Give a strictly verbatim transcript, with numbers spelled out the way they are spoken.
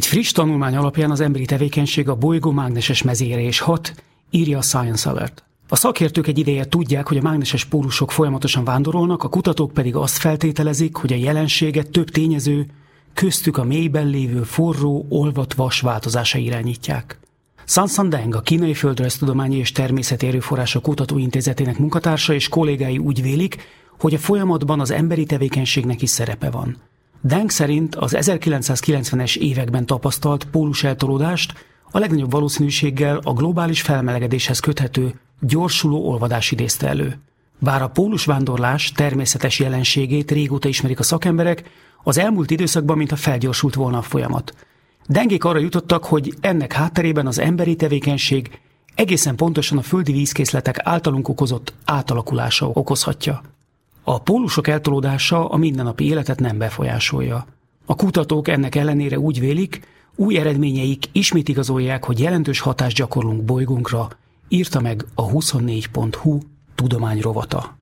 friss tanulmány alapján az emberi tevékenység a bolygó mágneses mezére is hat, írja a Science Alert. A szakértők egy ideje tudják, hogy a mágneses pólusok folyamatosan vándorolnak, a kutatók pedig azt feltételezik, hogy a jelenséget több tényező, köztük a mélyben lévő forró, olvadt vas változása irányítják. Sansan Deng, a Kínai Földrajztudományi és Természeti Erőforrások Kutatóintézetének munkatársa és kollégái úgy vélik, hogy a folyamatban az emberi tevékenységnek is szerepe van. Deng szerint az ezerkilencszázkilencvenes években tapasztalt póluseltolódást a legnagyobb valószínűséggel a globális felmelegedéshez köthető gyorsuló olvadás idézte elő. Bár a pólusvándorlás természetes jelenségét régóta ismerik a szakemberek, az elmúlt időszakban mintha felgyorsult volna a folyamat. Dengék arra jutottak, hogy ennek hátterében az emberi tevékenység egészen pontosan a földi vízkészletek általunk okozott átalakulása okozhatja. A pólusok eltolódása a mindennapi életet nem befolyásolja. A kutatók ennek ellenére úgy vélik, új eredményeik ismét igazolják, hogy jelentős hatást gyakorlunk bolygónkra, írta meg a huszonnégy pont hu tudományrovata.